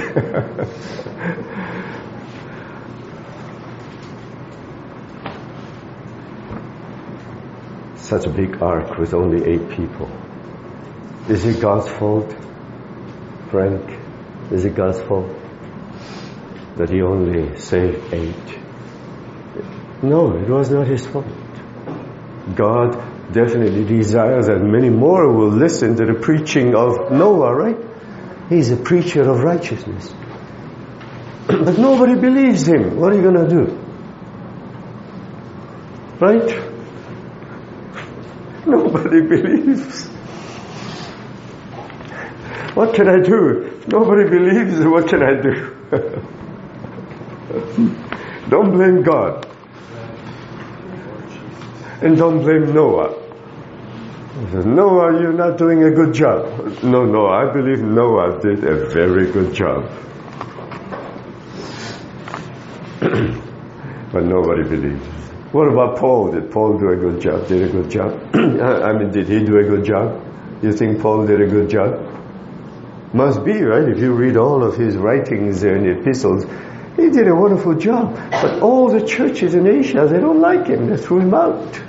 Such a big ark with only 8 people. Is it God's fault, Frank? Is it God's fault that He only saved 8? No, it was not His fault. God definitely desires that many more will listen to the preaching of Noah, right? He's a preacher of righteousness. But nobody believes him. What are you going to do? Right? Nobody believes. What can I do? Nobody believes. What can I do? Don't blame God. And don't blame Noah. Noah, you're not doing a good job. No, I believe Noah did a very good job. But nobody believes. What about Paul? Did Paul do a good job? Did a good job? I mean, did he do a good job? You think Paul did a good job? Must be, right? If you read all of his writings and epistles, he did a wonderful job. But all the churches in Asia, they don't like him. They threw him out.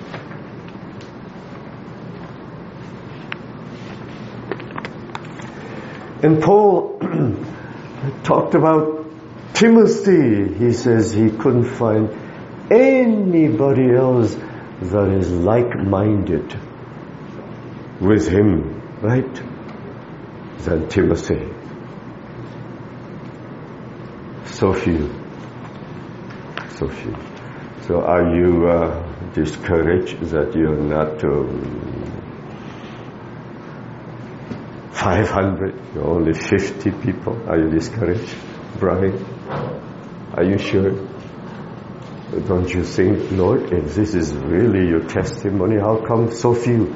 And Paul talked about Timothy. He says he couldn't find anybody else that is like-minded with him, right, than Timothy. So few. So few. So are you discouraged that you're not 500, you're only 50 people? Are you discouraged, Brian? Are you sure? Don't you think, Lord, if this is really your testimony, how come so few?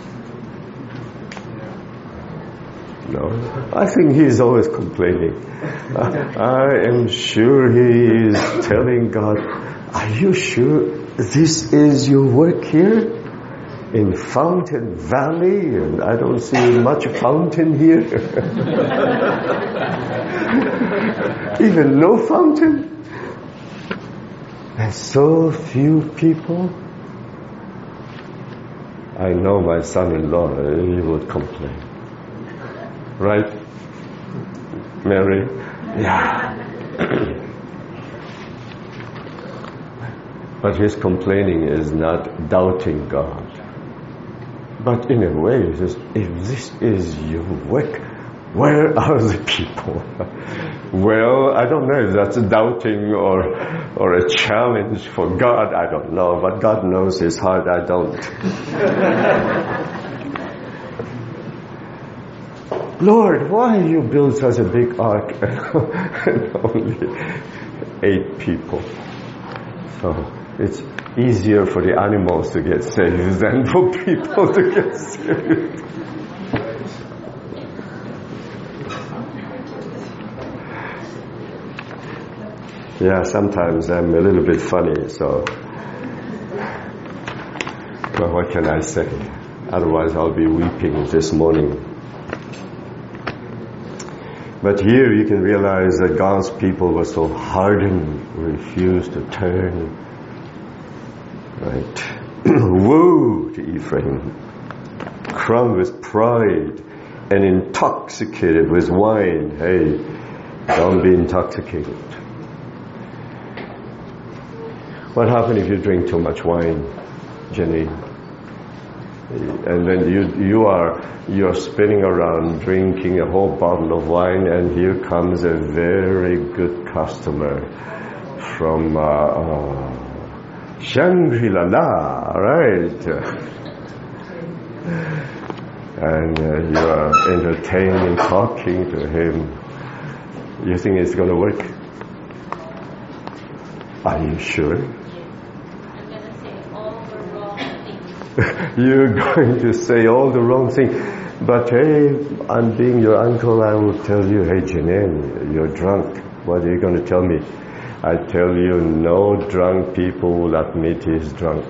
No, I think he is always complaining. I am sure he is telling God, are you sure this is your work here in Fountain Valley? And I don't see much fountain here. Even no fountain. And so few people. I know my son-in-law, he would complain. Right, Mary? Yeah. But his complaining is not doubting God. But in a way, he says, if this is your work, where are the people? Well, I don't know if that's doubting or a challenge for God. I don't know. But God knows his heart. I don't. Lord, why you build such a big ark and only 8 people? So it's easier for the animals to get saved than for people to get saved. Yeah, sometimes I'm a little bit funny, so well, what can I say? Otherwise I'll be weeping this morning. But here you can realize that God's people were so hardened, refused to turn. Right? Woe to Ephraim, crowned with pride and intoxicated with wine. Hey, don't be intoxicated. What happens if you drink too much wine, Jenny? And then you're spinning around drinking a whole bottle of wine, and here comes a very good customer from Shangri-La, right? And you are entertaining, talking to him. You think it's going to work? Are you sure? You're going to say all the wrong things. But hey, I'm being your uncle, I will tell you, hey Janine, you're drunk. What are you going to tell me? I tell you, no drunk people will admit he's drunk.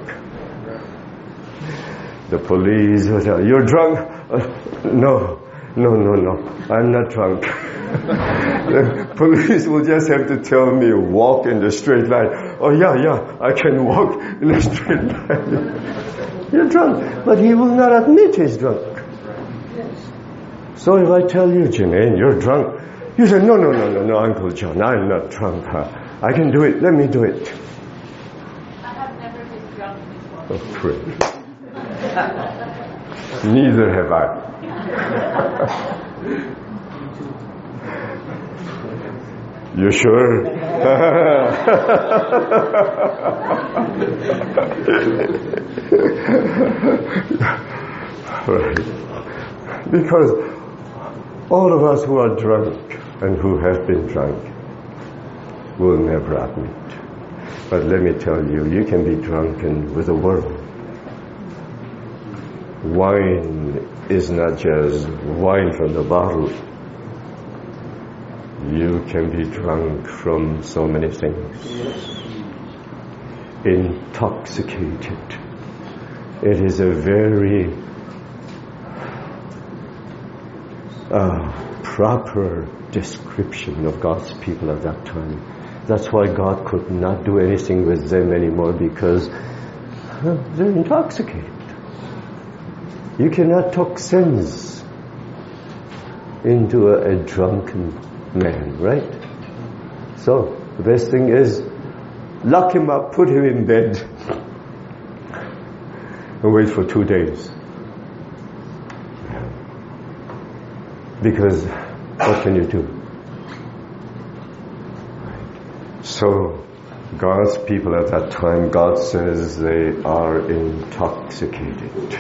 The police will tell you, you're drunk? No, I'm not drunk. The police will just have to tell me, walk in the straight line. Oh yeah, I can walk in a straight line. You're drunk, but he will not admit he's drunk. So if I tell you, Janine, you're drunk, you say, no, Uncle John, I'm not drunk. I can do it. Let me do it. I have never been drunk before. Oh, pray. Neither have I. You sure? Right. Because all of us who are drunk and who have been drunk will never admit. But let me tell you, you can be drunken with the world. Wine is not just wine from the bottle. You can be drunk from so many things. Intoxicated. It is a very proper description of God's people at that time. That's why God could not do anything with them anymore, because they're intoxicated. You cannot talk sense into a drunken man, right? So the best thing is lock him up, put him in bed, and wait for 2 days. Because what can you do? So God's people at that time, God says they are intoxicated.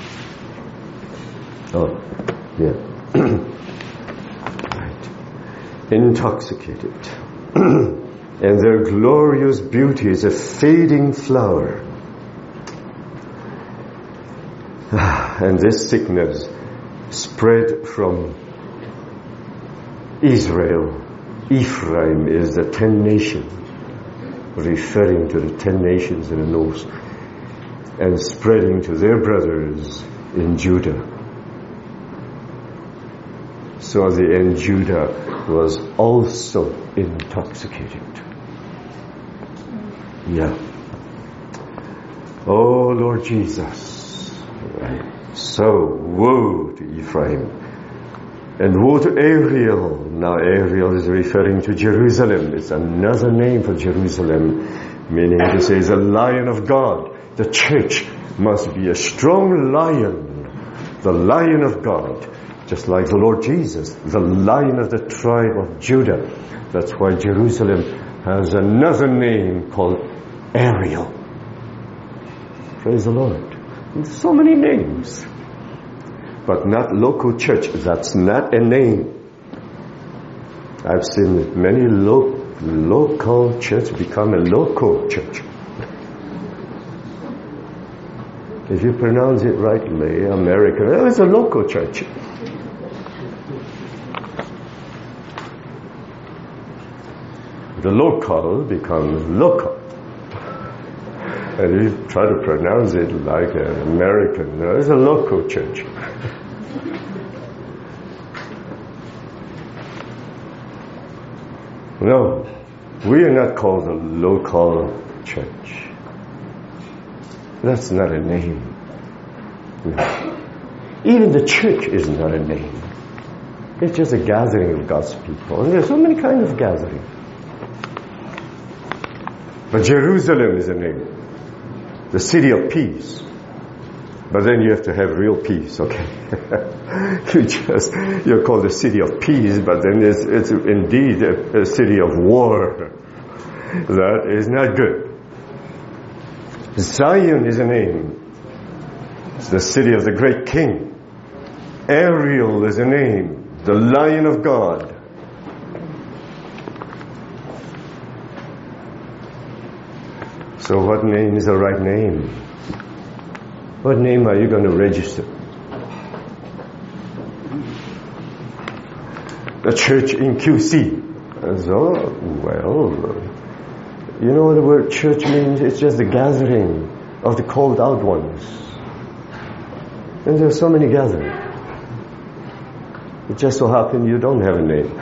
Oh, yeah. Right. Intoxicated. and their glorious beauty is a fading flower. And this sickness spread from Israel. Ephraim is the 10 nations, referring to the 10 nations in the north, and spreading to their brothers in Judah. So at the end, Judah was also intoxicated. Yeah. Oh, Lord Jesus. So, woe to Ephraim. And woe to Ariel. Now Ariel is referring to Jerusalem. It's another name for Jerusalem, meaning to say the lion of God. The church must be a strong lion, the lion of God, just like the Lord Jesus, the lion of the tribe of Judah. That's why Jerusalem has another name called Ariel. Praise the Lord. There's so many names. But not local church. That's not a name. I've seen many local church become a local church. If you pronounce it rightly, American, it's a local church. The local becomes local. And you try to pronounce it like an American, it's a local church. No, we are not called a local church. That's not a name. No. Even the church is not a name. It's just a gathering of God's people. And there's so many kinds of gatherings. But Jerusalem is a name. The city of peace. But then you have to have real peace, okay? You're called the city of peace, but then it's indeed a city of war. That is not good. Zion is a name. It's the city of the great king. Ariel is a name. The lion of God. So what name is the right name? What name are you going to register? The church in QC. So, well, you know what the word church means? It's just the gathering of the called out ones. And there are so many gatherings. It just so happens you don't have a name.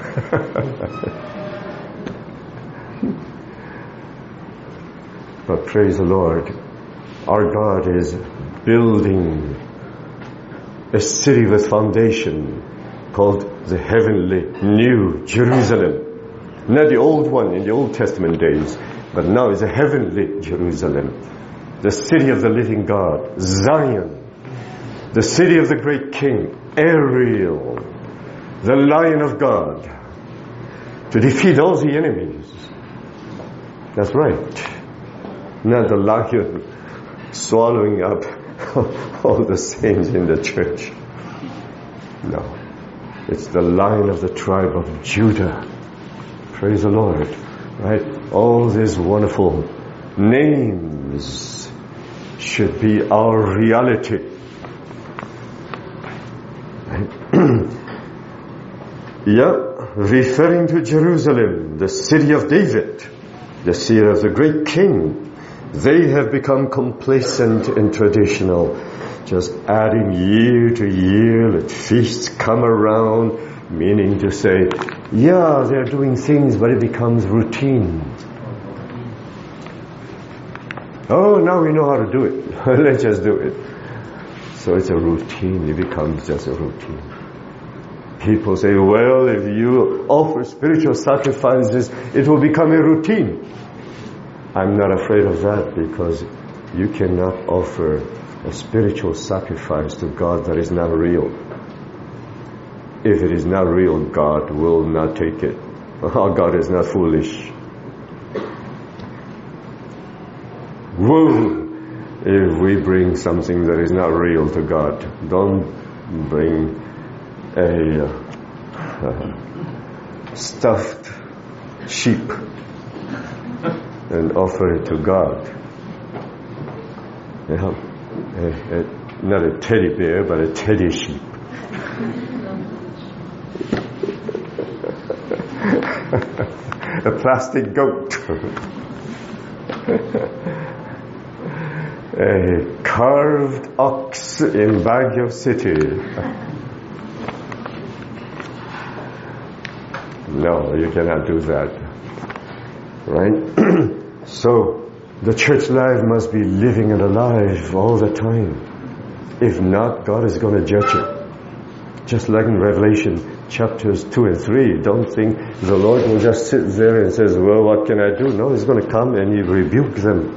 But praise the Lord, our God is building a city with foundation called the heavenly New Jerusalem. Not the old one in the Old Testament days, but now it's a heavenly Jerusalem. The city of the living God, Zion. The city of the great king, Ariel. The lion of God. To defeat all the enemies. That's right. Not the lion swallowing up all the saints in the church. No. It's the lion of the tribe of Judah. Praise the Lord. Right? All these wonderful names should be our reality. Right? Yeah, referring to Jerusalem, the city of David, the city of the great king. They have become complacent and traditional, just adding year to year, let feasts come around, meaning to say, yeah, they're doing things, but it becomes routine. Oh, now we know how to do it. Let's just do it. So it's a routine. It becomes just a routine. People say, well, if you offer spiritual sacrifices, it will become a routine. I'm not afraid of that, because you cannot offer a spiritual sacrifice to God that is not real. If it is not real, God will not take it. Our God is not foolish. Whoa! If we bring something that is not real to God, don't bring a stuffed sheep. and offer it to God. Not a teddy bear, but a teddy sheep. A plastic goat. A carved ox in Baguio City. No, you cannot do that. Right? So, the church life must be living and alive all the time. If not, God is going to judge it. Just like in Revelation chapters 2 and 3. Don't think the Lord will just sit there and says, well, what can I do? No, He's going to come and He rebuke them.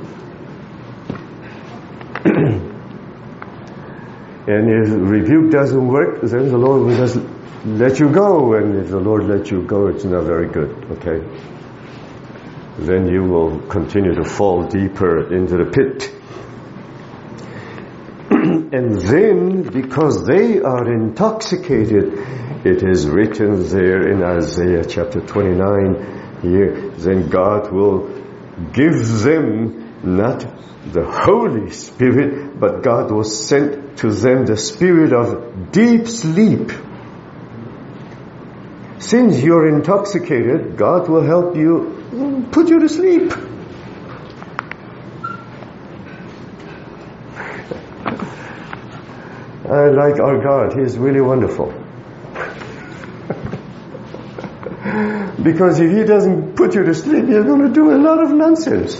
And if rebuke doesn't work, then the Lord will just let you go. And if the Lord lets you go, it's not very good, okay? Then you will continue to fall deeper into the pit. And then, because they are intoxicated, it is written there in Isaiah chapter 29, here, then God will give them not the Holy Spirit, but God will send to them the spirit of deep sleep. Since you're intoxicated, God will help you, put you to sleep. I like our God. He is really wonderful. Because if He doesn't put you to sleep, you're going to do a lot of nonsense.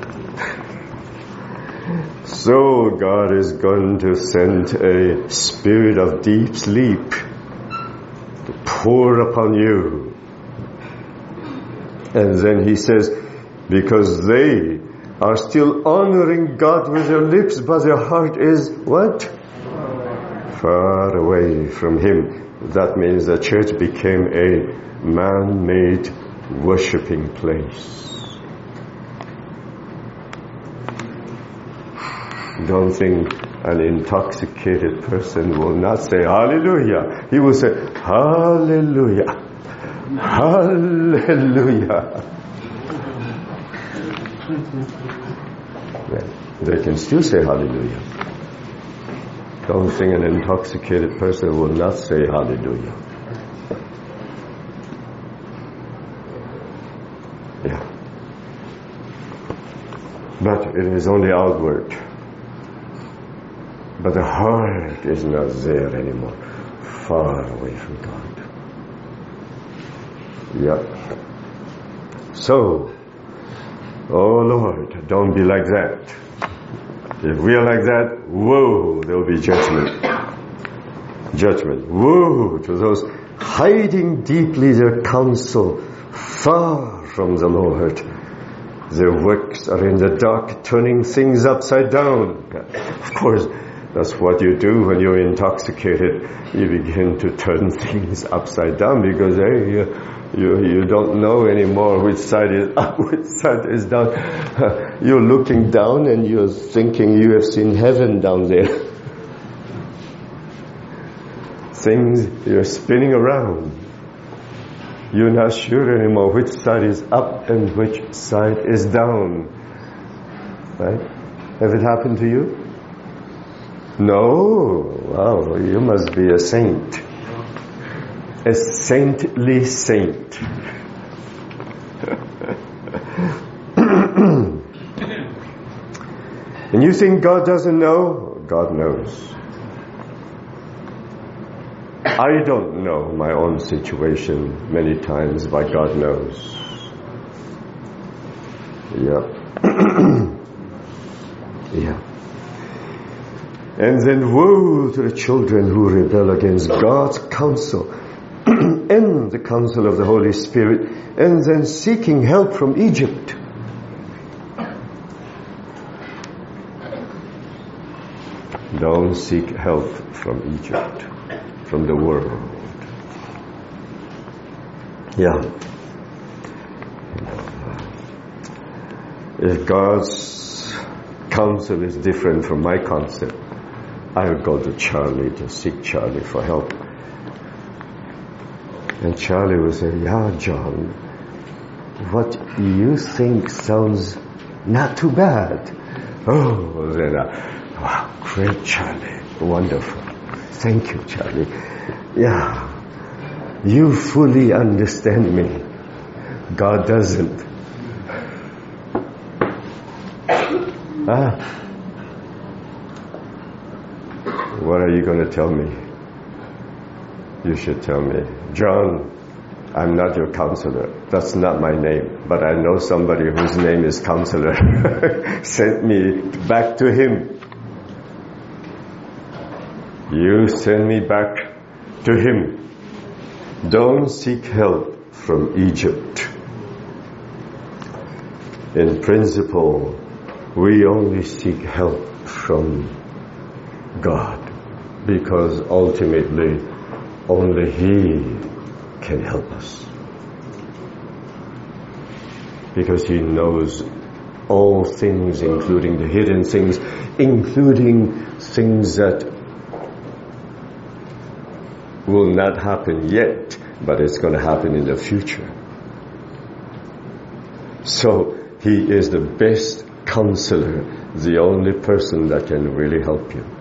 So God is going to send a spirit of deep sleep to pour upon you. And then He says, because they are still honoring God with their lips, but their heart is what? Far away from Him. That means the church became a man-made worshipping place. Don't think an intoxicated person will not say hallelujah. He will say hallelujah. Hallelujah. They can still say hallelujah. Don't think an intoxicated person will not say hallelujah. Yeah. But it is only outward. But the heart is not there anymore. Far away from God. Yeah. So, oh Lord, don't be like that. If we are like that, woe, there will be judgment. Judgment. Woe to those hiding deeply their counsel far from the Lord. Their works are in the dark, turning things upside down. Of course, that's what you do when you're intoxicated. You begin to turn things upside down because you don't know anymore which side is up, which side is down. You're looking down and you're thinking you have seen heaven down there. Things, you're spinning around. You're not sure anymore which side is up and which side is down. Right? Have it happened to you? No. Wow, you must be a saint. A saintly saint. And you think God doesn't know? God knows. I don't know my own situation many times, but God knows. Yeah. Yeah. And then woe to the children who rebel against God's counsel and the counsel of the Holy Spirit, and then seeking help from Egypt. Don't seek help from Egypt, from the world. Yeah. If God's counsel is different from my concept, I'll go to Charlie to seek Charlie for help. And Charlie will say, yeah, John, what you think sounds not too bad. Oh, then, wow, great, Charlie. Wonderful. Thank you, Charlie. Yeah, you fully understand me. God doesn't. What are you going to tell me? You should tell me, John, I'm not your counselor. That's not my name. But I know somebody whose name is counselor. Send me back to him. You send me back to him. Don't seek help from Egypt. In principle, we only seek help from God, because ultimately only He can help us. Because He knows all things, including the hidden things, including things that will not happen yet, but it's going to happen in the future. So He is the best counselor, the only person that can really help you.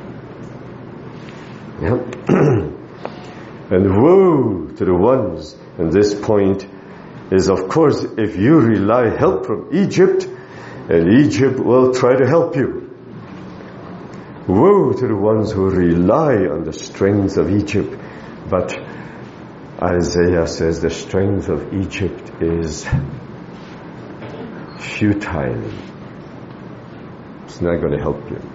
Yep. And woe to the ones, and this point is, of course, if you rely help from Egypt, and Egypt will try to help you. Woe to the ones who rely on the strength of Egypt. But Isaiah says the strength of Egypt is futile. It's not going to help you.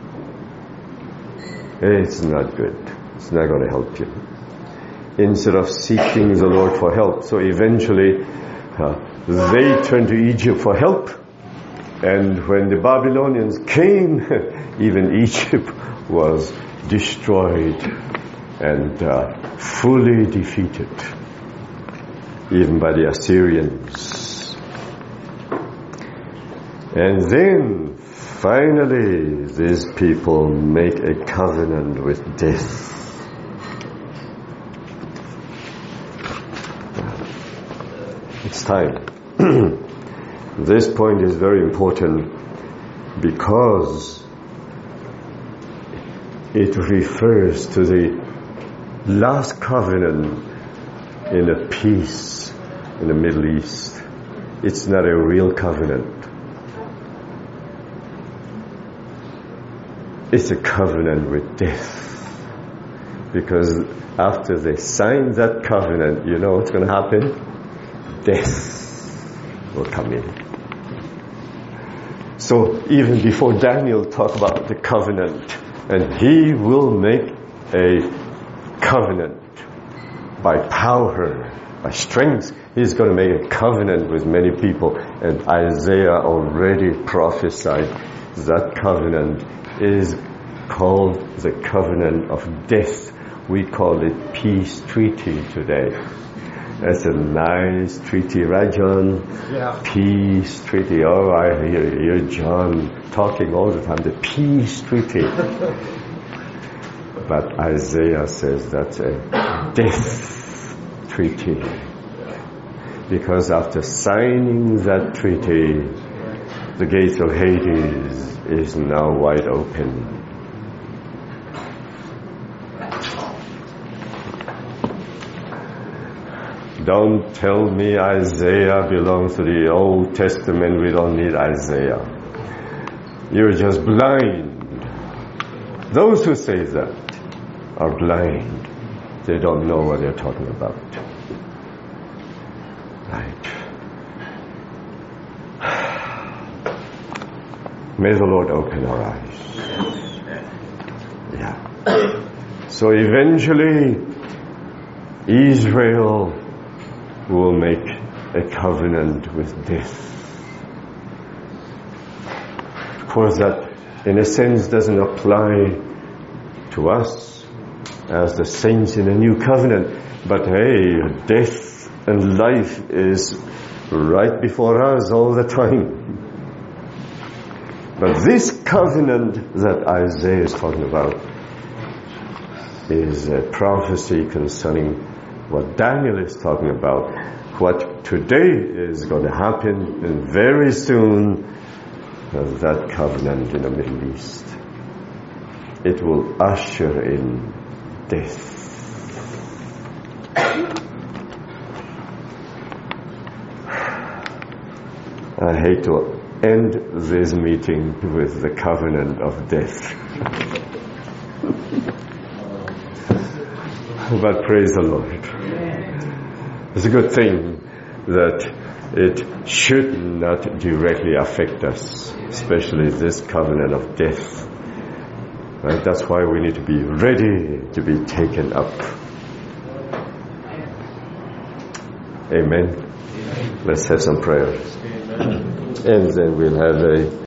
It's not good. It's not going to help you. Instead of seeking the Lord for help. So eventually, they turned to Egypt for help. And when the Babylonians came, even Egypt was destroyed and fully defeated, even by the Assyrians. And then, finally, these people make a covenant with death. It's time. This point is very important because it refers to the last covenant in a peace in the Middle East. It's not a real covenant. It's a covenant with death. Because after they sign that covenant, you know what's going to happen? Death will come in. So even before Daniel talked about the covenant, and he will make a covenant by power, by strength. He's going to make a covenant with many people, and Isaiah already prophesied that covenant is called the covenant of death. We call it peace treaty today. That's a nice treaty, right, John? Yeah. Peace treaty. Oh, I hear John talking all the time. The peace treaty. But Isaiah says that's a death treaty. Because after signing that treaty, the gates of Hades is now wide open. Don't tell me Isaiah belongs to the Old Testament. We don't need Isaiah. You're just blind. Those who say that are blind. They don't know what they're talking about. Right. May the Lord open our eyes. Yeah. So eventually, Israel will make a covenant with death. Of course, that in a sense doesn't apply to us as the saints in a new covenant. But hey, death and life is right before us all the time. But this covenant that Isaiah is talking about is a prophecy concerning what Daniel is talking about, what today is going to happen, and very soon, that covenant in the Middle East, it will usher in death. I hate to end this meeting with the covenant of death. But praise the Lord. It's a good thing that it should not directly affect us, especially this covenant of death. Right? That's why we need to be ready to be taken up. Amen. Let's have some prayers. And then we'll have a